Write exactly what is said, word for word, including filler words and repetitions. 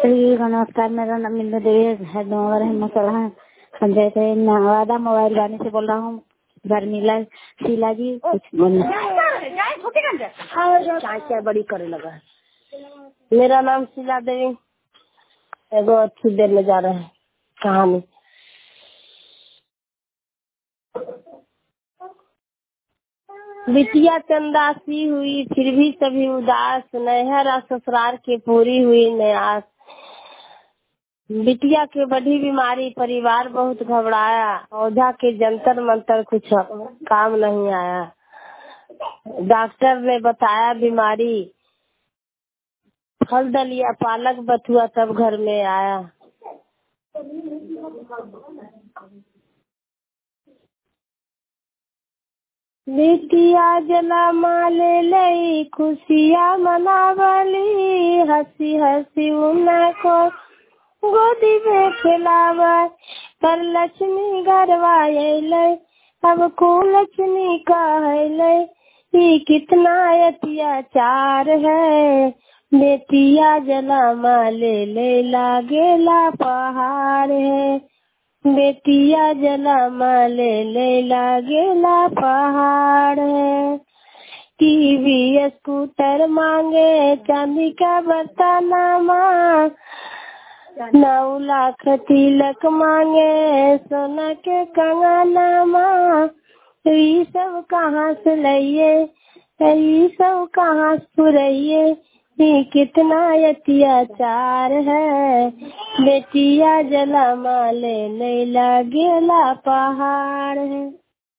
जी नमस्कार, मेरा नाम इंदु देवी है, डोंगर है संजय थे नवादा मोबाइल गाने से बोल रहा हूँ। गर्मीला शीला जी कुछ चाय चाय बड़ी करे लगा। मेरा नाम शीला देवी, एगो अच्छी देर में जा रहा है कहानी। बिटिया चंदासी हुई फिर भी सभी उदास, नैहर ससुराल की पूरी हुई न्यास। बिटिया की बड़ी बीमारी, परिवार बहुत घबराया, ओझा के जंतर मंतर कुछ काम नहीं आया। डॉक्टर ने बताया बीमारी, फल दलिया पालक बथुआ सब घर में आया। बिटिया जला माले लई खुशियाँ मनावली, हंसी हंसी उनको गोदी में खिलावा। पर लक्ष्मी घरवा अइलै, अब को लक्ष्मी कहलै, ये कितना अत्याचार है। बेटिया जला माले ले लागेला पहाड़ है, बेटिया जला माले ले लागेला पहाड़ है। टीवी स्कूटर मांगे, चांदी का बर्तनमा, नौ लाख तिलक मांगे, सोना के कंगनमा। ये सब कहाँ से लइए, ये सब कहाँ सुरइए, ये कितना अत्याचार है। बेटिया जला माले ले लागेला पहाड़ है।